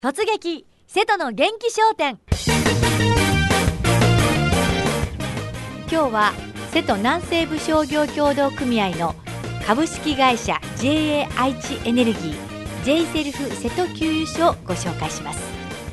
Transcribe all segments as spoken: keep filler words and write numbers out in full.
突撃瀬戸の元気商店。今日は瀬戸南西部商業協同組合の株式会社 ジェーエー 愛知エネルギー J セルフ瀬戸給油所をご紹介します。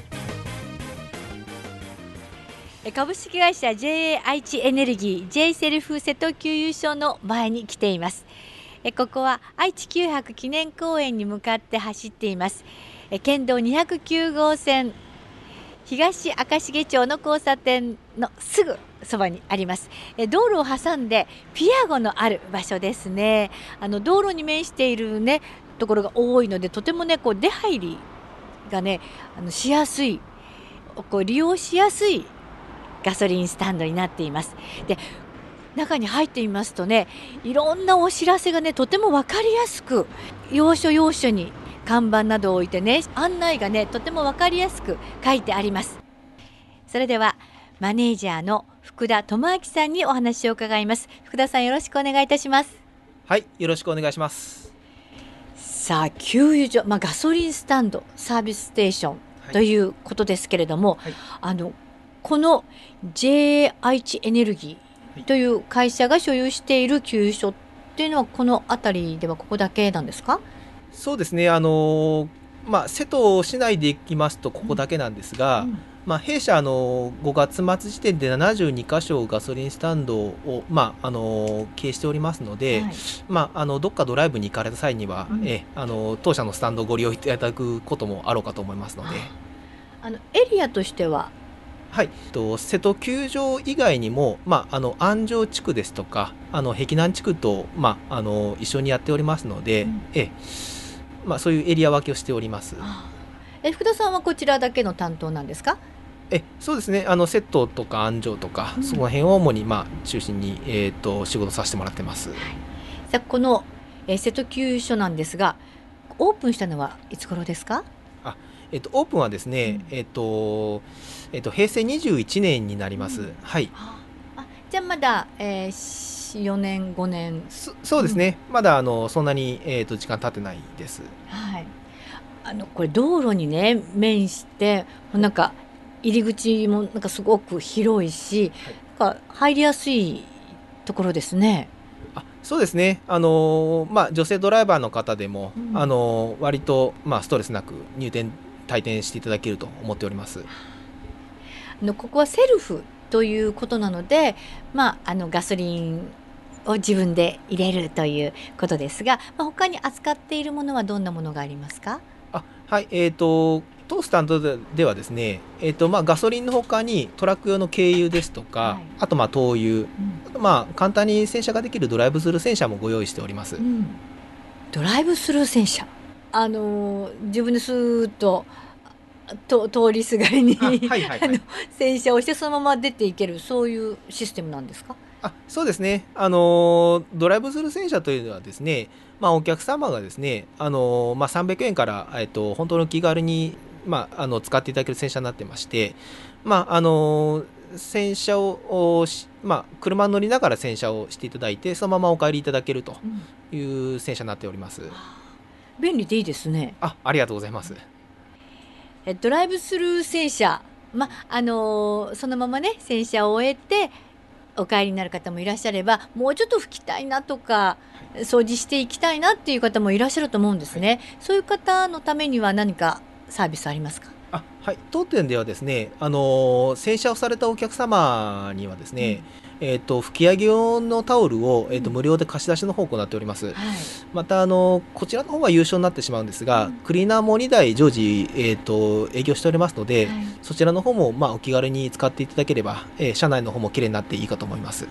株式会社 ジェーエー 愛知エネルギー J セルフ瀬戸給油所の前に来ています。ここは愛知九博記念公園に向かって走っています県道にひゃくきゅう号線東明石町の交差点のすぐそばにあります。道路を挟んでピアゴのある場所ですね。あの道路に面しているねところが多いので、とてもねこう出入りがねあのしやすい、こう利用しやすいガソリンスタンドになっています。で中に入ってみますとね、いろんなお知らせがねとても分かりやすく、要所要所に看板などを置いてね、案内がねとても分かりやすく書いてあります。それではマネージャーの福田智明さんにお話を伺います。福田さん、よろしくお願いいたします。 はい、よろしくお願いします。 さあ、給油所、まあ、ガソリンスタンドサービスステーションということですけれども、はい、あのこの ジェーエー 愛知エネルギーという会社が所有している給油所っていうのはこの辺りではここだけなんですか？ そうですね、あのまあ、瀬戸市内でいきますとここだけなんですが、うんうん、まあ、弊社あのごがつ末時点でななじゅうにかしょガソリンスタンドを、まあ、あの経営しておりますので、はい、まあ、あのどっかドライブに行かれた際には、うん、えあの当社のスタンドをご利用いただくこともあろうかと思いますので。 あのエリアとしてははい、と瀬戸給油所以外にも、まあ、あの安城地区ですとかあの碧南地区と、まあ、あの一緒にやっておりますので、うん、えまあ、そういうエリア分けをしております。 え福田さんはこちらだけの担当なんですか？ えそうですね、あの瀬戸とか安城とか、うん、その辺を主に、まあ、中心に、えー、と仕事させてもらってます。はい、 さあこの、えー、瀬戸給油所なんですが、オープンしたのはいつ頃ですか？ あえー、とオープンはですね、うん、えーとえー、と平成にじゅういちねんになります。うん、はい。 あじゃあまだ、えー、よねんごねんそ, そうですね、うん、まだあのそんなに、えー、と時間経ってないです。 はい、あのこれ道路にね面してなんか入り口もなんかすごく広いし、はい、なんか入りやすいところですね。 あそうですね、あのーまあ、女性ドライバーの方でも、うん、あのー、割と、まあ、ストレスなく入店退店していただけると思っております。 あのここはセルフということなので、まあ、あのガソリンを自分で入れるということですが、まあ、他に扱っているものはどんなものがありますか？ あはい、えーと当スタンドではですね、えーとまあ、ガソリンの他にトラック用の軽油ですとか、はい、あとまあ灯油、うん、あとまあ簡単に洗車ができるドライブスルー洗車もご用意しております。うん、 ドライブスルー洗車、あのー、自分でスーッとと通りすがりに洗車をしてそのまま出ていける、そういうシステムなんですか？ あそうですね、あのドライブスルー洗車というのはですね、まあ、お客様がですね、あのまあ、さんびゃくえんから、えっと、本当の気軽に、まあ、あの使っていただける洗車になってまして、まああの洗車を、まあ、車に乗りながら洗車をしていただいてそのままお帰りいただけるという洗車になっております。うん、 便利でいいですね。 あ、ありがとうございます。 ドライブスルー洗車、まあのー、そのままね洗車を終えてお帰りになる方もいらっしゃれば、もうちょっと拭きたいなとか掃除していきたいなっていう方もいらっしゃると思うんですね。はい、そういう方のためには何かサービスありますか？ あはい、当店ではですね、あの洗車をされたお客様にはですね、うん、えーと拭き上げ用のタオルを、えーと無料で貸し出しの方を行っております。はい、またあのこちらの方は有償になってしまうんですが、うん、クリーナーもにだい常時、えーと営業しておりますので、はい、そちらの方も、まあ、お気軽に使っていただければ、えー、車内の方もきれいになっていいかと思います。 はい、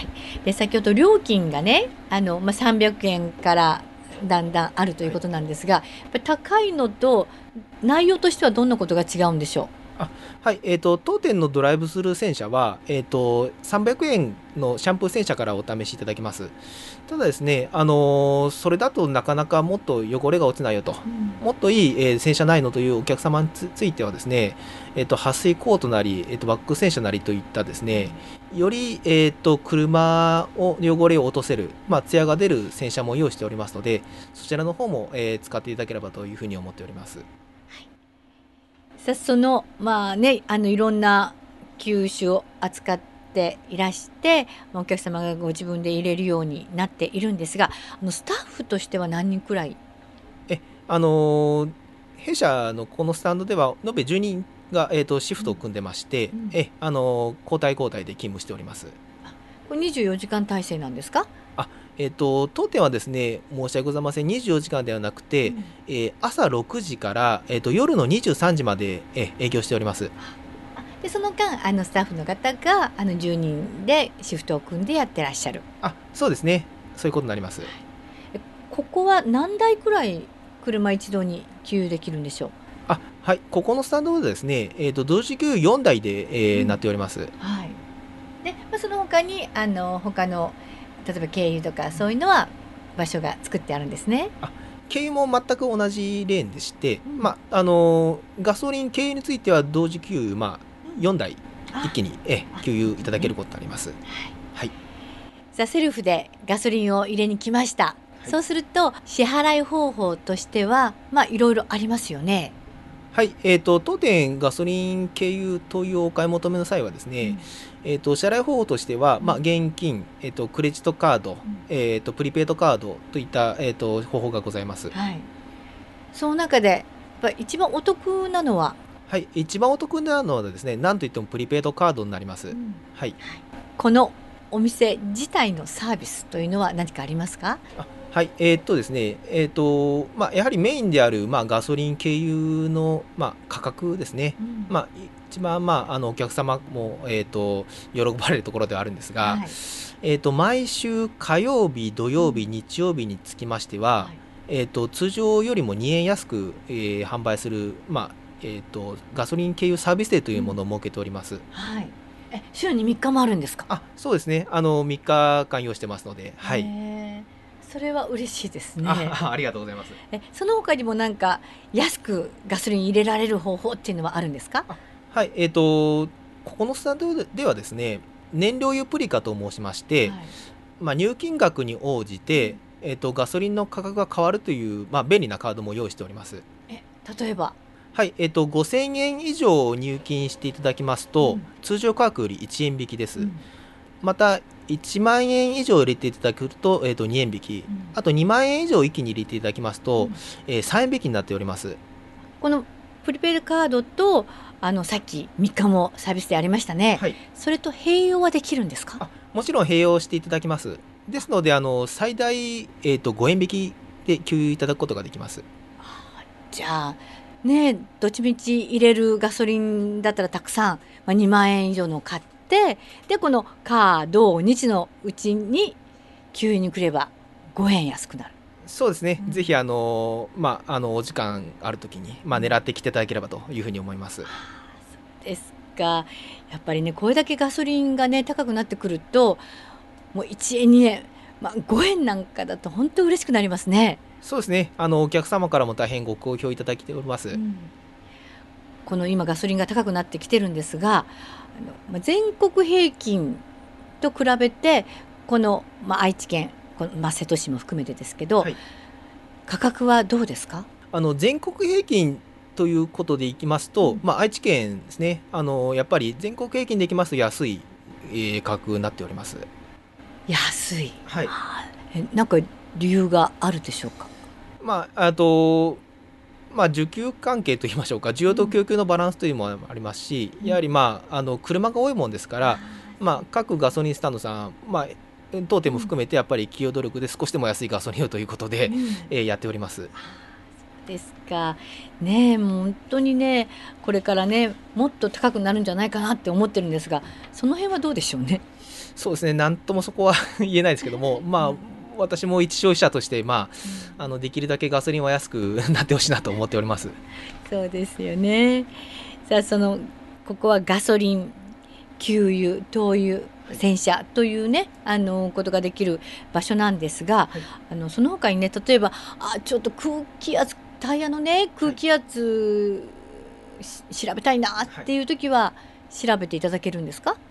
で先ほど料金がねあの、まあ、さんびゃくえんからだんだんあるということなんですが、はい、やっぱり高いのと内容としてはどんなことが違うんでしょう？ あはいえー、と当店のドライブスルー洗車は、えー、とさんびゃくえんのシャンプー洗車からお試しいただけます。ただですね、あのー、それだとなかなかもっと汚れが落ちないよと、うん、もっといい、えー、洗車ないのというお客様についてはですね、えー、と撥水コートなり、えー、とバック洗車なりといったですね、より、えー、と車を汚れを落とせる、まあ、艶が出る洗車も用意しておりますので、そちらの方も、えー、使っていただければというふうに思っております。 さあそのまあねあのいろんな球種を扱っていらしてお客様がご自分で入れるようになっているんですが、あのスタッフとしては何人くらい？ えあのー弊社のこのスタンドでは延べじゅうにんが、えー、とシフトを組んでまして、 うんうん、 えあのー交代交代で勤務しております。 これにじゅうよじかん体制なんですか？ あえー、と当店はですね、申し訳ございません、にじゅうよじかんではなくて、うん、えー、朝ろくじから、えー、と夜のにじゅうさんじまで、えー、営業しております。 でその間あのスタッフの方があのじゅうにんでシフトを組んでやってらっしゃる？ あそうですね、そういうことになります。 ここは何台くらい車一度に給油できるんでしょう？ あはい、ここのスタンドはですね、えー、と同時給油よんだいで、えーうん、なっております。 はい。で、まあ、その他にあの他の例えば軽油とかそういうのは場所が作ってあるんですね。 あ軽油も全く同じレーンでして、うん、まああのガソリン軽油については同時給油、まあ、よんだい一気にえ給油いただけることになります。はい、はい、 さあセルフでガソリンを入れに来ました。はい、そうすると支払い方法としてはまあいろいろありますよね。 はい、えーと、当店ガソリン軽油灯油をお買い求めの際はですね、うん、えーと、支払い方法としては、まあ、現金、えーと、クレジットカード、うん、えーと、プリペイドカードといった、えーと、方法がございます。 はい、その中でやっぱ一番お得なのは？ はい、一番お得なのはですね、なんといってもプリペイドカードになります。うん、はい、 このお店自体のサービスというのは何かありますか？ あはい、えーっとですね、えーっと、まあ、やはりメインである、まあ、ガソリン軽油の、まあ、価格ですね。うん、まあ、一番、まあ、あの、お客様も、えーっと、喜ばれるところではあるんですが、はい、えーっと、毎週火曜日、土曜日、日曜日につきましては、はい、えーっと、通常よりもにえん安く、えー販売する、まあ、えーっと、ガソリン軽油サービスデーというものを設けております。うん、 はい。え、週にみっかもあるんですか？ あ、そうですね。あの、みっかかん用意してますので、はい。 それは嬉しいですね。 あ、ありがとうございます。 え、その他にもなんか安くガソリン入れられる方法っていうのはあるんですか？ はい、えーと、ここのスタンドではですね、燃料油プリカと申しまして、はい、まあ、入金額に応じて、えーと、ガソリンの価格が変わるという、まあ、便利なカードも用意しております。 え、例えば？ はい、えーと、ごせんえん以上入金していただきますと、うん、通常価格よりいちえん引きです。うん、またいちまんえん以上入れていただくと、えーと、にえん引き、うん、あとにまんえん以上一気に入れていただきますと、うん、えー、さんえん引きになっております。 このプリペイドカードとあのさっきみっかもサービスでありましたね、はい、それと併用はできるんですか？ あ、もちろん併用していただきます。ですのであの最大、えーと、ごえん引きで給油いただくことができます。 じゃあね、どっちみち入れるガソリンだったらたくさん、まあ、にまんえん以上の買ってでこの火土日のうちに給油に来ればごえん安くなる。 そうですね、うん、ぜひあの、まあ、あのお時間あるときに、まあ、狙ってきていただければというふうに思います。 そうですか。やっぱりねこれだけガソリンがね高くなってくるともういちえんにえん、まあ、ごえんなんかだと本当嬉しくなりますね。 そうですね、あのお客様からも大変ご好評いただいております。うん、 この今ガソリンが高くなってきてるんですが、あの、まあ、全国平均と比べてこの、まあ、愛知県この、まあ、瀬戸市も含めてですけど、はい、価格はどうですか？ あの全国平均ということでいきますと、うん、まあ、愛知県ですね、あのやっぱり全国平均でいきますと安い、えー、価格になっております。 安い、 はい、 えなんか理由があるでしょうか？ まあ、あとまあ、需給関係といいましょうか、需要と供給のバランスというのもありますし、うん、やはり、まあ、あの車が多いもんですから、まあ、各ガソリンスタンドさん、まあ、当店も含めてやっぱり企業努力で少しでも安いガソリンをということで、うん、えー、やっております。そうですかね。えもう本当にねこれからねもっと高くなるんじゃないかなって思ってるんですが、その辺はどうでしょうね。 そうですね、なんともそこは言えないですけども、まあ、私も一消費者として、まあ、あのできるだけガソリンは安くなってほしいなと思っております。 そうですよね。さあそのここはガソリン給油灯油洗車というねあのことができる場所なんですが、はい、あのその他にね例えばあちょっと空気圧タイヤのね空気圧、はい、調べたいなっていう時は調べていただけるんですか？ あ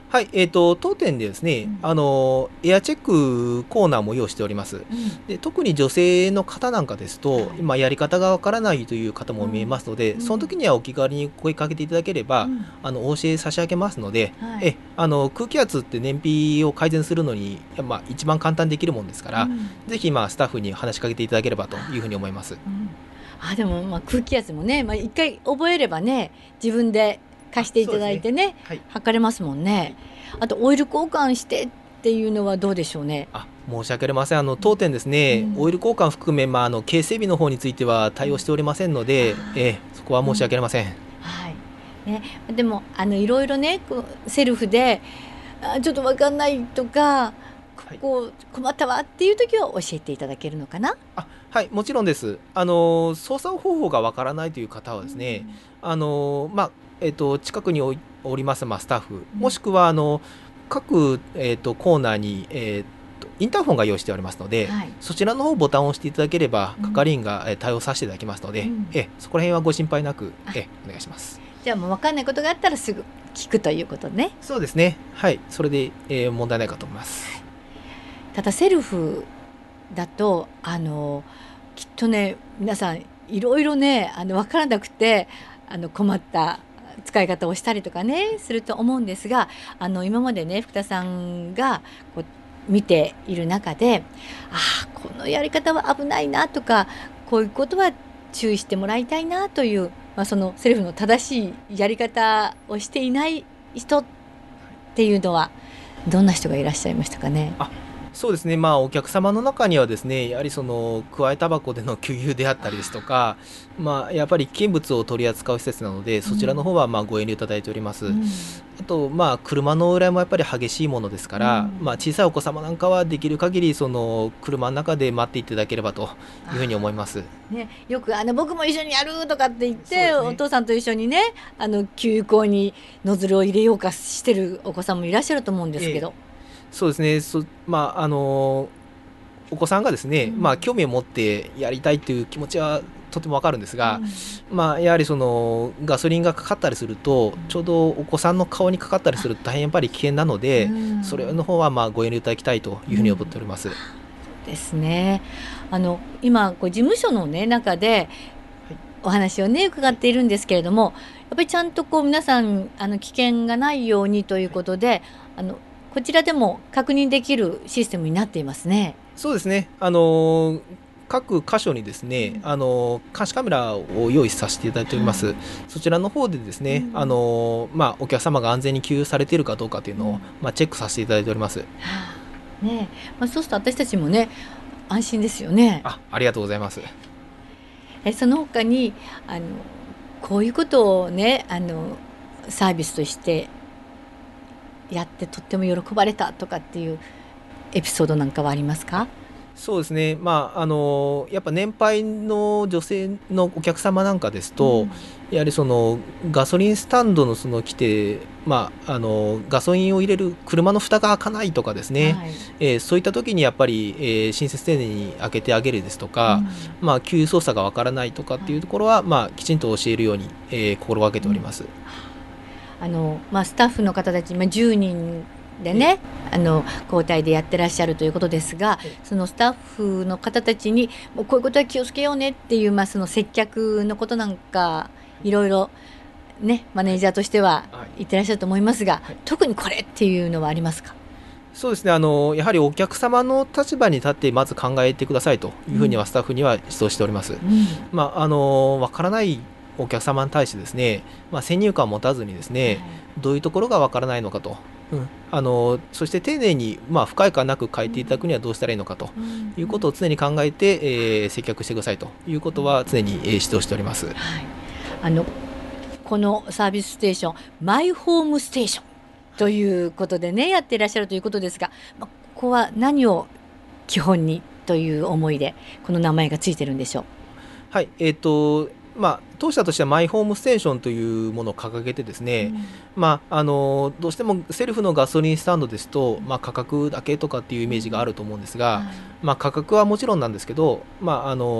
はい、えーと、当店でですね、 うんあのエアチェックコーナーも用意しております。 うんで、特に女性の方なんかですと、 はい今やり方がわからないという方も見えますので、 うんその時にはお気軽に声かけていただければ、 うんあのお教え差し上げますので、 はいえあの空気圧って燃費を改善するのに、まあ、一番簡単にできるもんですから、 うんぜひ、まあ、スタッフに話しかけていただければというふうに思います。 うんあでもまあ空気圧もね、まあ、一回覚えればね自分で貸していただいてね、 はい、 測れますもんね。あとオイル交換してっていうのはどうでしょうね。 あ申し訳ありません、あの当店ですね、 うんオイル交換含め、まあ、あの軽整備の方については対応しておりませんので、えそこは申し訳ありません。 はいね、でもあのいろいろねこうセルフであちょっと分かんないとかはいこう困ったわっていう時は教えていただけるのかな。 あはいもちろんです。あの操作方法がわからないという方はですね、あのまあえっと近くにおいおります、まあ、スタッフ、もしくはあの各、えっとコーナーに、えっとインターホンが用意しておりますので、 はいそちらの方ボタンを押していただければうん係員がえ対応させていただきますので、 うんえそこら辺はご心配なくあえお願いします。 じゃあもう分かんないことがあったらすぐ聞くということね。 そうですね、はいそれで、えー問題ないかと思います。 ただセルフだとあのきっとね皆さんいろいろねあの分からなくてあの困った使い方をしたりとかねすると思うんですが、あの今までね福田さんがこう見ている中でああこのやり方は危ないなとかこういうことは注意してもらいたいなという、まあ、そのセルフの正しいやり方をしていない人っていうのはどんな人がいらっしゃいましたかね。 あそうですね、まあ、お客様の中にはですね、やはりそのくわえタバコでの給油であったりですとか、まあ、やっぱり危険物を取り扱う施設なので、そちらの方はまあご遠慮いただいております。 うんあと、まあ、車の裏もやっぱり激しいものですから、 うんまあ、小さいお子様なんかはできる限りその車の中で待っていただければというふうに思います。 ね、よくあの僕も一緒にやるとかって言って、 そうですねお父さんと一緒にねあの給油口にノズルを入れようかしてるお子さんもいらっしゃると思うんですけど、 そうですね、そまああのお子さんがですね、 うんまあ、興味を持ってやりたいという気持ちはとてもわかるんですが、 うんまあ、やはりそのガソリンがかかったりすると、ちょうどお子さんの顔にかかったりすると大変やっぱり危険なので、 うんそれの方はまあご遠慮いただきたいというふうに思っております。 ですね。あの今こう事務所の、ね、中でお話をね伺っているんですけれども、やっぱりちゃんとこう皆さんあの危険がないようにということで、あのこちらでも確認できるシステムになっていますね。 そうですね、あの各箇所にですね、 うんあの監視カメラを用意させていただいております。 はいそちらの方でですね、 うんあのまあ、お客様が安全に給油されているかどうかというのを、 うんまあ、チェックさせていただいております。 はあねまあ、そうすると私たちもね安心ですよね。 あありがとうございます。 えその他にあのこういうことをねあのサービスとしてやってとっても喜ばれたとかっていうエピソードなんかはありますか？ そうですね、まあ、あのやっぱ年配の女性のお客様なんかですと、 うんやはりそのガソリンスタンドのその来て、まあ、あのガソリンを入れる車の蓋が開かないとかですね、 はいえーそういった時にやっぱり、えー親切丁寧に開けてあげるですとか、 うんまあ、給油操作がわからないとかっていうところは、まあ、きちんと教えるように、えー心がけております。 あのまあ、スタッフの方たち、まあ、じゅうにんでねあの交代でやってらっしゃるということですが、 ええそのスタッフの方たちにもうこういうことは気をつけようねっていう、まあ、その接客のことなんかいろいろねマネージャーとしてははい言ってらっしゃると思いますが、 はい特にこれっていうのはありますか？ そうですね、あのやはりお客様の立場に立ってまず考えてくださいというふうにはスタッフには指導しております。 うんまあ、あのわからないお客様に対してですね、まあ、先入観を持たずにですね、どういうところがわからないのかと、うんあのそして丁寧に、まあ、不快感なく書いていただくにはどうしたらいいのかとうんいうことを常に考えて、えー接客してくださいということは常に、えー指導しております。 はい、あのこのサービスステーションマイホームステーションということでねやっていらっしゃるということですが、まあ、ここは何を基本にという思いでこの名前がついてるんでしょう？ はいえーとまあ、当社としてはマイホームステーションというものを掲げてですね、まあ、あのどうしてもセルフのガソリンスタンドですと、まあ、価格だけとかっていうイメージがあると思うんですが、まあ、価格はもちろんなんですけど、まあ、あの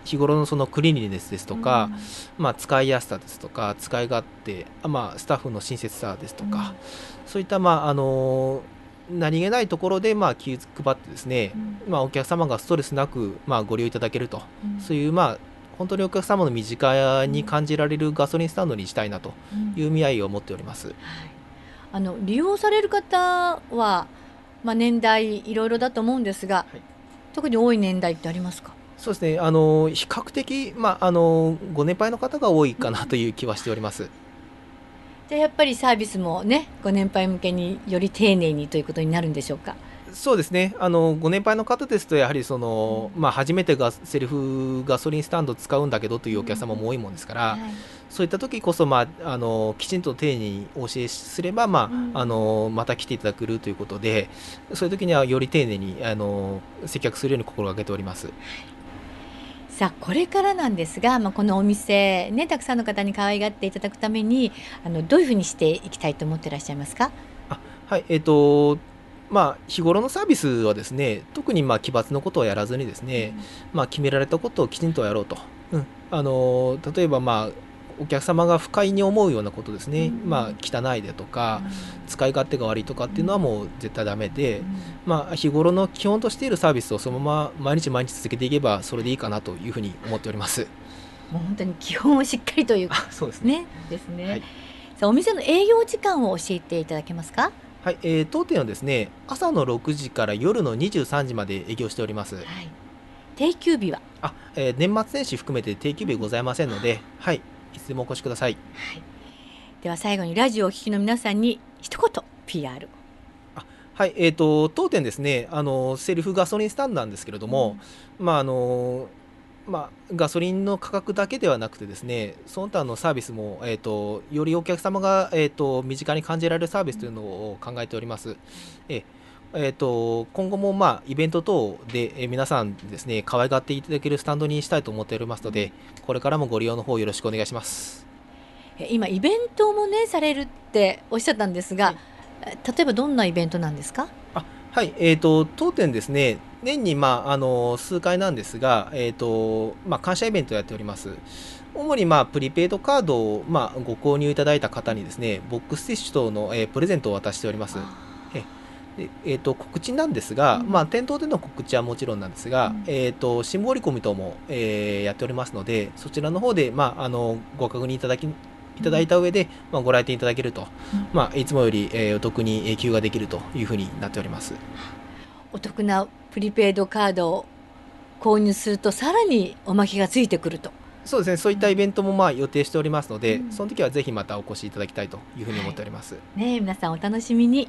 日頃のそのクリーンネスですとか、まあ、使いやすさですとか使い勝手、まあ、スタッフの親切さですとか、そういった、まああの何気ないところで、まあ、気を配ってですね、まあ、お客様がストレスなく、まあ、ご利用いただけると、そういう、まあ、本当にお客様の身近に感じられるガソリンスタンドにしたいなという意味合いを持っております。はい、 あの利用される方は、まあ、年代いろいろだと思うんですが、はい、特に多い年代ってありますか？ そうですね、あの比較的、まあ、あのご年配の方が多いかなという気はしております。 じゃあやっぱりサービスもね、ご年配向けにより丁寧にということになるんでしょうか？ そうですね、あのご年配の方ですとやはりその、まあ、初めてがセルフガソリンスタンドを使うんだけどというお客様も多いもんですから、はい、そういった時こそ、まあ、あのきちんと丁寧にお教えすれば、まあうん、あのまた来ていただけるということで、そういう時にはより丁寧にあの接客するように心がけております。 さあこれからなんですが、まあ、このお店、ね、たくさんの方に可愛がっていただくためにあのどういうふうにしていきたいと思っていらっしゃいますか？ あはいえーとまあ、日頃のサービスはですね、特にまあ奇抜なことをやらずにですね、うんまあ、決められたことをきちんとやろうと、うん、あの例えば、まあ、お客様が不快に思うようなことですね、うんまあ、汚いでとか、うん、使い勝手が悪いとかっていうのはもう絶対ダメで、うんまあ、日頃の基本としているサービスをそのまま毎日毎日続けていけばそれでいいかなというふうに思っております。 もう本当に基本をしっかりというそうですね。 ねですね、はい、さあお店の営業時間を教えていただけますか？ はい、えー、当店はですね、朝のろくじから夜のにじゅうさんじまで営業しております。はい、 定休日はあ、えー、年末年始含めて定休日ございませんので、うん、はい、いつでもお越しください。はい、 では最後にラジオをお聞きの皆さんに一言 ピーアール を。 あはい、えーと、当店ですね、あのセルフガソリンスタンドなんですけれども、うん、まああのまあ、ガソリンの価格だけではなくてですね、その他のサービスも、えーと、よりお客様が、えーと、身近に感じられるサービスというのを考えております。ええーと、今後も、まあ、イベント等で、えー、皆さんですね、可愛がっていただけるスタンドにしたいと思っておりますので、これからもご利用の方よろしくお願いします。 今イベントもねされるっておっしゃったんですが、はい、例えばどんなイベントなんですか？ あはい、えーと、当店ですね、年に、まあ、あの数回なんですが、えーとまあ、感謝イベントをやっております。主に、まあ、プリペイドカードを、まあ、ご購入いただいた方にですね、ボックスティッシュ等の、えー、プレゼントを渡しております。えでえー、と告知なんですが、うんまあ、店頭での告知はもちろんなんですが、うんえー、と新聞折り込み等も、えーやっておりますので、そちらの方で、まあ、あのご確認いただきいただいた上で、まあ、ご来店いただけると、うんまあ、いつもより、えーお得に永久ができるというふうになっております。 お得なプリペイドカードを購入するとさらにおまけがついてくると。 そうですね、そういったイベントもまあ予定しておりますので、うん、その時はぜひまたお越しいただきたいというふうに思っております。はい、ね、皆さんお楽しみに。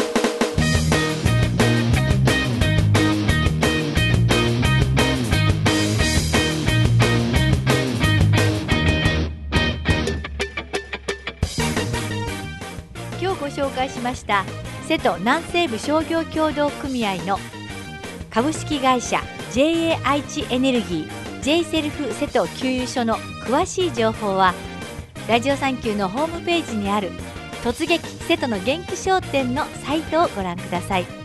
今日ご紹介しました瀬戸南西部商業協同組合の株式会社 ジェイエー 愛知エネルギー J セルフ瀬戸給油所の詳しい情報はラジオサンキューのホームページにある突撃瀬戸の元気商店のサイトをご覧ください。